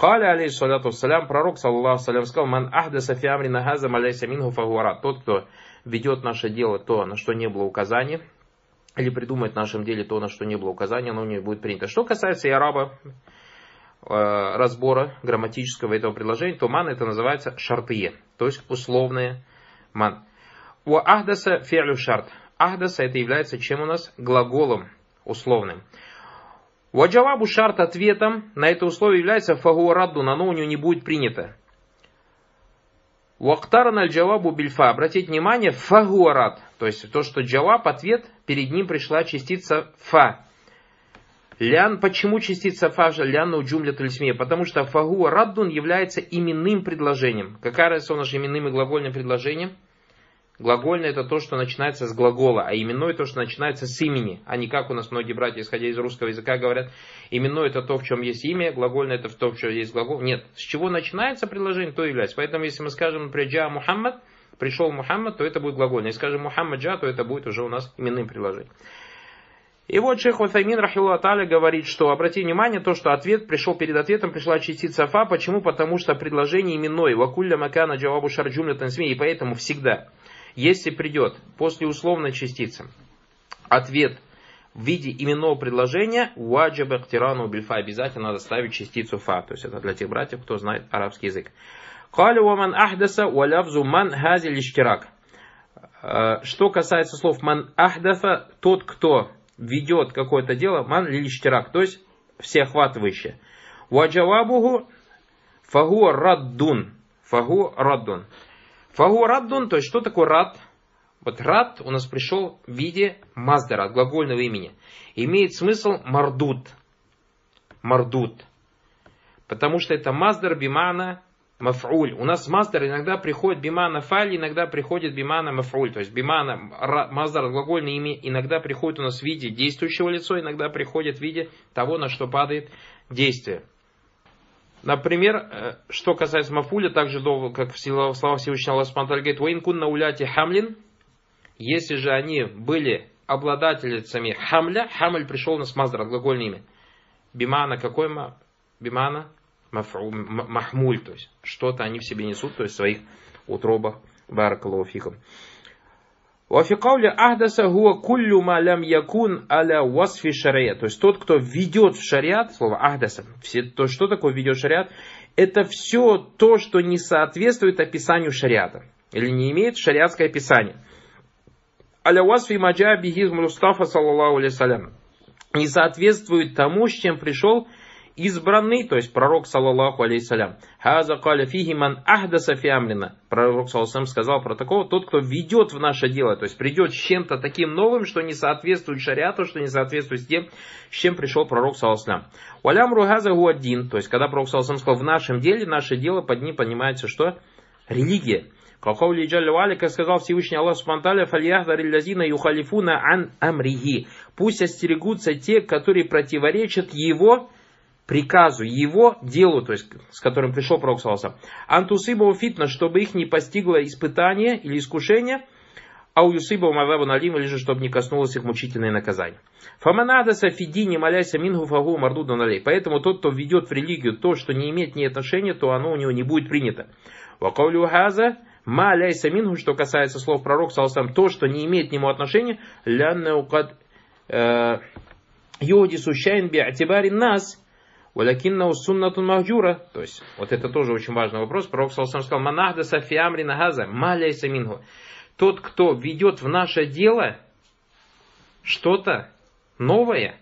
Каля алейхиссалату вассалям, пророк, саллаллаху алейхи сказал: ман ахдаса фи амрина хаза ма лейса минху фахуа рад. Тот, кто ведет наше дело то, на что не было указания, или придумает в нашем деле то, на что не было указания, оно не будет принято. Что касается яраба, разбора грамматического этого предложения, то ман это называется шартые, то есть условные ман. У ахдаса фи'лю шарт. Ахдаса это является чем у нас? Глаголом условным. У джавабу шарт ответом на это условие является фагуа раддун, оно у него не будет принято. У актарана аль-джавабу бильфа. Обратите внимание, фагуа рад, то есть то, что джаваб, ответ, перед ним пришла частица фа. Лян, почему частица фа? Лян у джумля тульсмия. Потому что фагуа раддун является именным предложением. Какая разница у нас именным и глагольным предложением? Глагольное это то, что начинается с глагола, а именное то, что начинается с имени. А не как у нас многие братья, исходя из русского языка, говорят, именное это то, в чем есть имя, глагольное это то, в чем есть глагол. Нет, с чего начинается предложение, то является. Поэтому если мы скажем, например, джа Мухаммад, пришел Мухаммад, то это будет глагольное. Если скажем Мухаммад джа, то это будет уже у нас именным предложением. И вот шейх Уthаймин рахимахуллаху тааля говорит, что обратите внимание, то, что ответ пришел, перед ответом пришла частица фа. Почему? Потому что предложение именное. Вакулля макана джавабу шар джумля тансми. И поэтому всегда, если придет после условной частицы ответ в виде именного предложения, ваджаба ихтирану бильфа, обязательно надо ставить частицу фа. То есть это для тех братьев, кто знает арабский язык. Калю ваман ахдаса валявзу ман хази лиштирак. Что касается слов ман ахдаса, тот, кто ведет какое-то дело, ман лиштирак, то есть всеохватывающее. Ваджавабуху фагу раддун. Фагу раддун. Фагу раддун, то есть что такое рад? Вот рад у нас пришел в виде маздара, от глагольного имени. Имеет смысл мардут. Мардут. Потому что это маздар бимана маф'уль. У нас маздар иногда приходит бимана фаль, иногда приходит бимана маф'уль. То есть бимана, маздар, глагольное имя, иногда приходит у нас в виде действующего лица, иногда приходит в виде того, на что падает действие. Например, что касается мафуля, также как в словах Всевышнего Аллаха Субхану ва Тааля говорит: «Ваин кунна уляти хамлин», если же они были обладательницами хамля, хамль пришел у нас маздар, глагольное имя. Бимана какой? Бимана махмуль, то есть что-то они в себе несут, то есть в своих утробах. Баракаллаху фикум. Вафикауля ахдаса хуа куллю ма лям якун аля васфи шария. То есть тот, кто ведет в шариат, слово ахдаса, то, что такое ведет в шариат, это все то, что не соответствует описанию шариата. Или не имеет шариатское описание. Аля васфи маджа бихиз Мустафа саллаллаху алейхи салям. Не соответствует тому, с чем пришел избранный, то есть пророк саллаллаху алейхи салям. Хаза каля фихи ман ахдаса фи амрина. Пророк саллаллаху алейхи салям сказал про такого: тот, кто ведет в наше дело, то есть придет с чем-то таким новым, что не соответствует шариату, что не соответствует с тем, с чем пришел пророк саллаллаху алейхи салям. Валямру хаза гуаддин, то есть когда пророк саллаллаху алейхи салям сказал: в нашем деле, наше дело, под ним понимается что? Религия. Как сказал Всевышний Аллах Субхану ва Тааля: фальяхдари лазина юхалифуна ан амрихи. Пусть остерегутся те, которые противоречат его приказу, его делу, то есть с которым пришел пророк саллаллаху алейхи ва саллям. Антусибову фитна, чтобы их не постигло испытание или искушение, а у юсибову мазабу налим, или же чтобы не коснулось их мучительное наказание. Фаманадаса фидини маляйся мингу фагу мардуду налей. Поэтому тот, кто ведет в религию то, что не имеет ни отношения, то оно у него не будет принято. Вакаулю хаза ма ляйса мингу, что касается слов пророка саллаллаху алейхи ва саллям, то, что не имеет к нему отношения, лянна укад йоди сущайн би атибари нас. Валякинна суннатун махджура. То есть, вот это тоже очень важный вопрос. Пророк саллаллаху алейхи ва саллям сказал: манахда сафи амри нагаза маляйса мингу. Тот, кто ведет в наше дело что-то новое,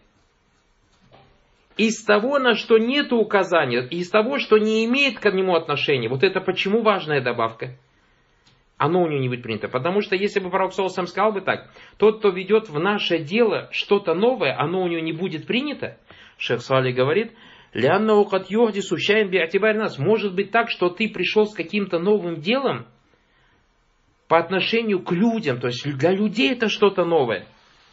из того, на что нет указания, из того, что не имеет к нему отношения. Вот это почему важная добавка? Оно у него не будет принято. Потому что если бы пророк саллаллаху алейхи ва саллям сказал бы так: тот, кто ведет в наше дело что-то новое, оно у него не будет принято. Шейх Салих говорит: может быть так, что ты пришел с каким-то новым делом по отношению к людям, то есть для людей это что-то новое.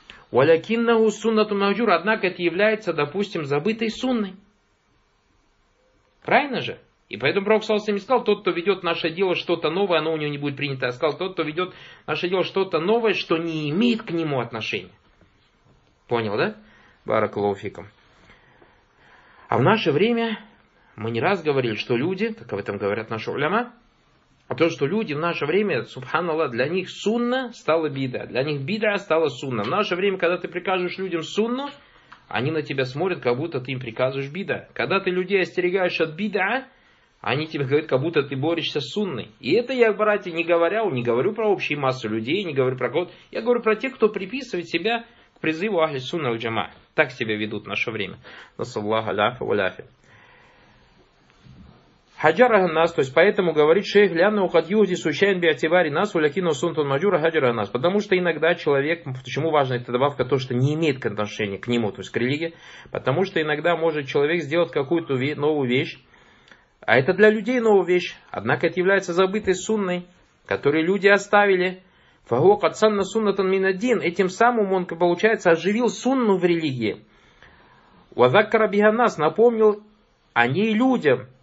Однако это является, допустим, забытой сунной. Правильно же? И поэтому пророк саллаллаху алейхи ва саллям сказал: тот, кто ведет наше дело что-то новое, оно у него не будет принято. А сказал: тот, кто ведет наше дело что-то новое, что не имеет к нему отношения. Понял, да? Баракаллаху фикум. А в наше время Мы не раз говорили, что люди, как об этом говорят наши уляма, а то, что люди в наше время, субханаллах, для них сунна стала бида, для них бида стала сунна. В наше время, когда ты прикажешь людям сунну, они на тебя смотрят, как будто ты им приказываешь бида. Когда ты людей остерегаешь от бида, они тебе говорят, как будто ты борешься с сунной. И это я, братья, не говорю про общие массы людей, не говорю про кого-то. Я говорю про тех, кто приписывает себя к призыву ахли сунна аль джама. Так себя ведут в наше время. Насаллаху аляфа валяфи. Хаджара нас, то есть поэтому говорит шейх Ляна ухадьюди сущайн биатибари нас улякину сунтун маджура хаджара нас. Потому что иногда человек, почему важна эта добавка, то, что не имеет отношения к нему, то есть к религии, потому что иногда может человек сделать какую-то новую вещь, а это для людей новая вещь, однако это является забытой сунной, которую люди оставили. Фагу кадсанна суннатан минаддин, этим самым он, получается, оживил сунну в религии. Вазаккара биганас, напомнил о ней людям.